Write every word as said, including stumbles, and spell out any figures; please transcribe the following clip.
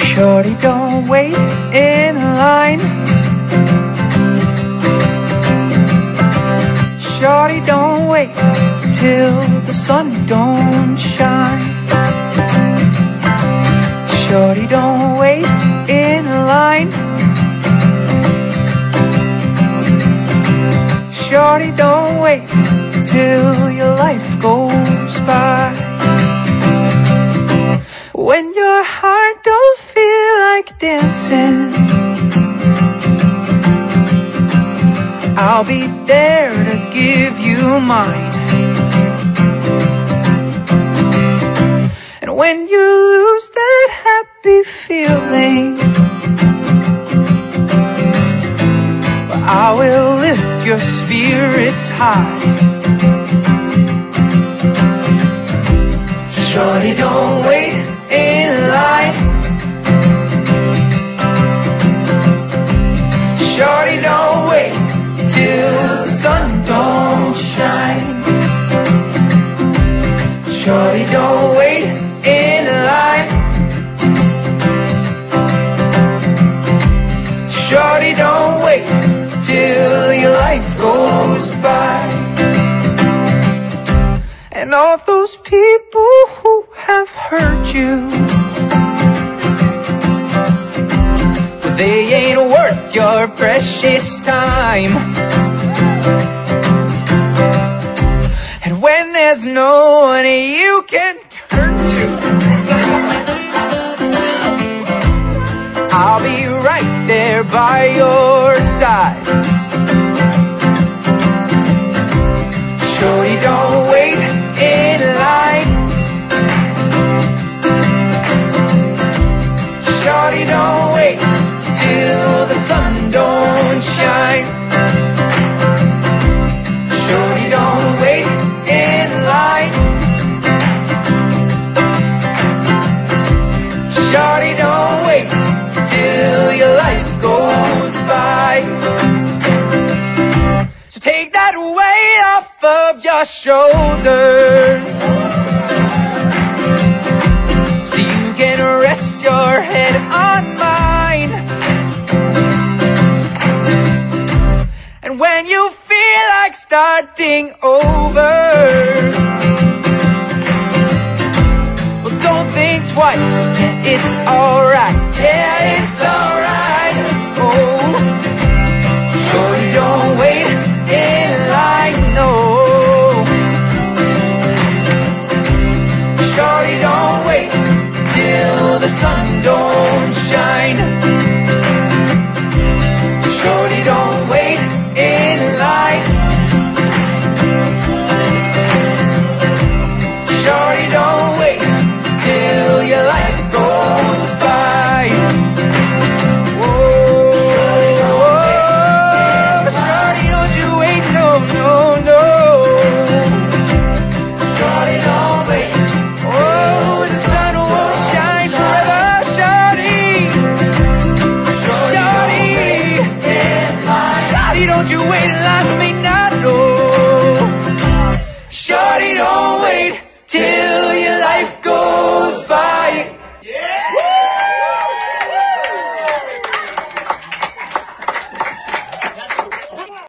Shorty, don't wait in line. Shorty, don't wait till the sun don't shine. Shorty, don't wait in line. Shorty, don't wait till your life goes by. When your heart don't feel like dancing, I'll be there to give you mine. And when you lose that happy feeling, I will lift your spirits high. So shorty, don't wait in line. Shorty, don't wait till the sun don't shine. Shorty, don't wait in line. Shorty, don't wait till your life goes by. And all those people who have hurt you, but they ain't worth your precious time. And when there's no one you can turn to, I'll be right there by your side. Shorty, don't wait in line. Shorty, don't wait till the sun don't shine. Shorty, don't wait in line. Shorty, don't wait till your life goes by. So take that weight off of your shoulders, so you can rest your head on mine. And when you feel like starting over, well, don't think twice, it's alright.